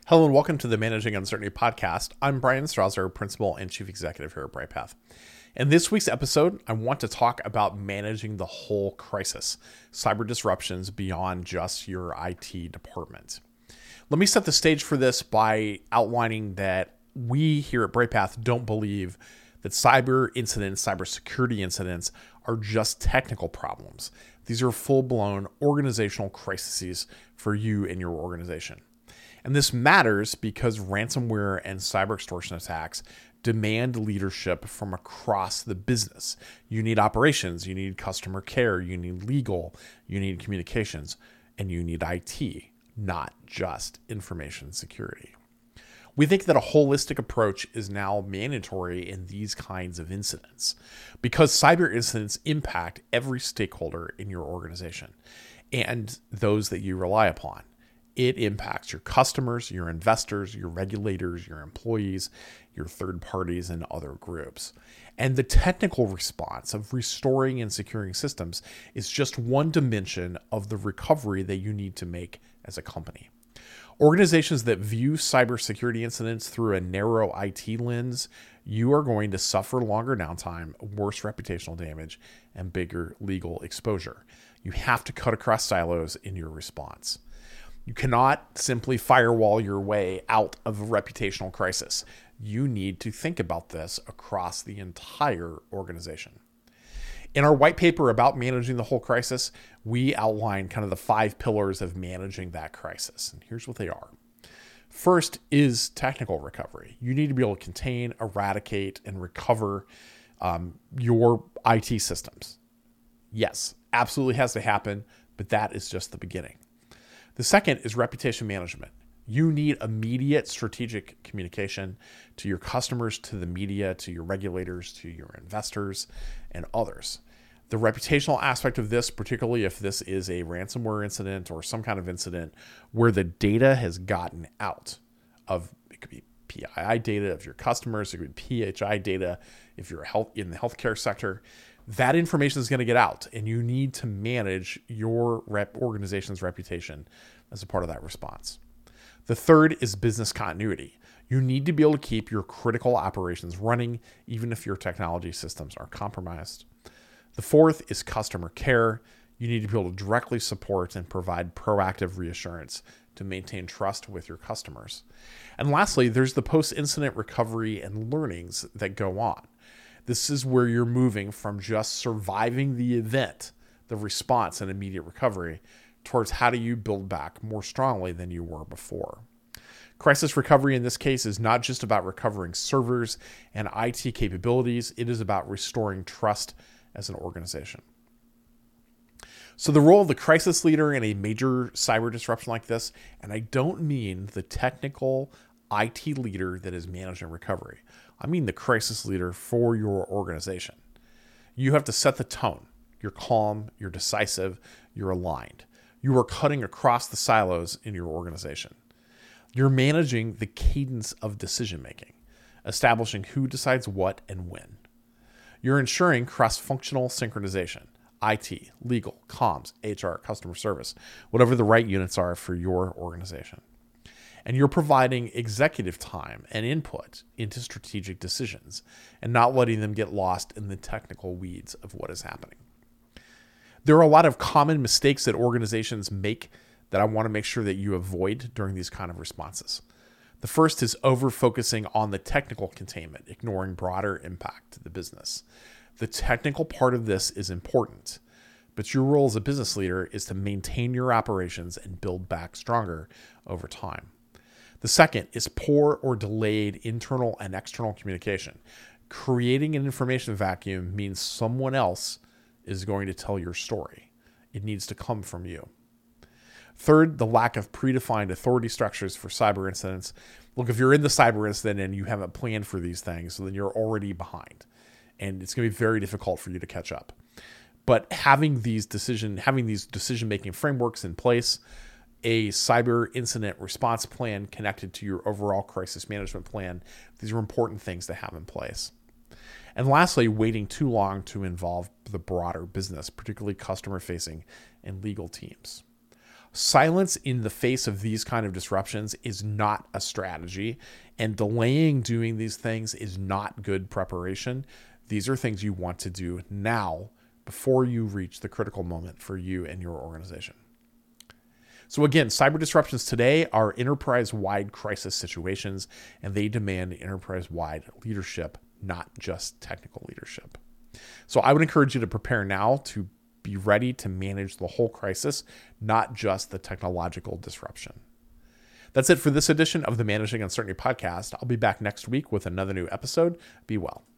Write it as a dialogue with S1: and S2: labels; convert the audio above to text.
S1: Hello and welcome to the Managing Uncertainty podcast. I'm Brian Strouser, Principal and Chief Executive here at BrightPath. In this week's episode, I want to talk about managing the whole crisis, cyber disruptions beyond just your IT department. Let me set the stage for this by outlining that we here at BrightPath don't believe that cyber incidents, cybersecurity incidents are just technical problems. These are full-blown organizational crises for you and your organization. And this matters because ransomware and cyber extortion attacks demand leadership from across the business. You need operations, you need customer care, you need legal, you need communications, and you need IT, not just information security. We think that a holistic approach is now mandatory in these kinds of incidents because cyber incidents impact every stakeholder in your organization and those that you rely upon. It impacts your customers, your investors, your regulators, your employees, your third parties, and other groups. And the technical response of restoring and securing systems is just one dimension of the recovery that you need to make as a company. Organizations that view cybersecurity incidents through a narrow IT lens, you are going to suffer longer downtime, worse reputational damage, and bigger legal exposure. You have to cut across silos in your response. You cannot simply firewall your way out of a reputational crisis. You need to think about this across the entire organization. In our white paper about managing the whole crisis, we outline kind of the 5 pillars of managing that crisis. And here's what they are. First is technical recovery. You need to be able to contain, eradicate, and recover your IT systems. Yes, absolutely has to happen, but that is just the beginning. The second is reputation management. You need immediate strategic communication to your customers, to the media, to your regulators, to your investors, and others. The reputational aspect of this, particularly if this is a ransomware incident or some kind of incident where the data has gotten out of, it could be PII data of your customers, it could be PHI data if you're in the healthcare sector. That information is going to get out, and you need to manage your organization's reputation as a part of that response. The third is business continuity. You need to be able to keep your critical operations running, even if your technology systems are compromised. The fourth is customer care. You need to be able to directly support and provide proactive reassurance to maintain trust with your customers. And lastly, there's the post-incident recovery and learnings that go on. This is where you're moving from just surviving the event, the response and immediate recovery, towards how do you build back more strongly than you were before. Crisis recovery in this case is not just about recovering servers and IT capabilities. It is about restoring trust as an organization. So the role of the crisis leader in a major cyber disruption like this, and I don't mean the technical IT leader that is managing recovery. I mean the crisis leader for your organization. You have to set the tone. You're calm, you're decisive, you're aligned. You are cutting across the silos in your organization. You're managing the cadence of decision-making, establishing who decides what and when. You're ensuring cross-functional synchronization, IT, legal, comms, HR, customer service, whatever the right units are for your organization. And you're providing executive time and input into strategic decisions and not letting them get lost in the technical weeds of what is happening. There are a lot of common mistakes that organizations make that I want to make sure that you avoid during these kind of responses. The first is over-focusing on the technical containment, ignoring broader impact to the business. The technical part of this is important, but your role as a business leader is to maintain your operations and build back stronger over time. The second is poor or delayed internal and external communication. Creating an information vacuum means someone else is going to tell your story. It needs to come from you. Third, the lack of predefined authority structures for cyber incidents. Look, if you're in the cyber incident and you haven't planned for these things, then you're already behind. And it's going to be very difficult for you to catch up. But having these decision-making frameworks in place, a cyber incident response plan connected to your overall crisis management plan, these are important things to have in place. And lastly, waiting too long to involve the broader business, particularly customer-facing and legal teams. Silence in the face of these kind of disruptions is not a strategy, and delaying doing these things is not good preparation. These are things you want to do now before you reach the critical moment for you and your organization. So again, cyber disruptions today are enterprise-wide crisis situations, and they demand enterprise-wide leadership, not just technical leadership. So I would encourage you to prepare now to be ready to manage the whole crisis, not just the technological disruption. That's it for this edition of the Managing Uncertainty podcast. I'll be back next week with another new episode. Be well.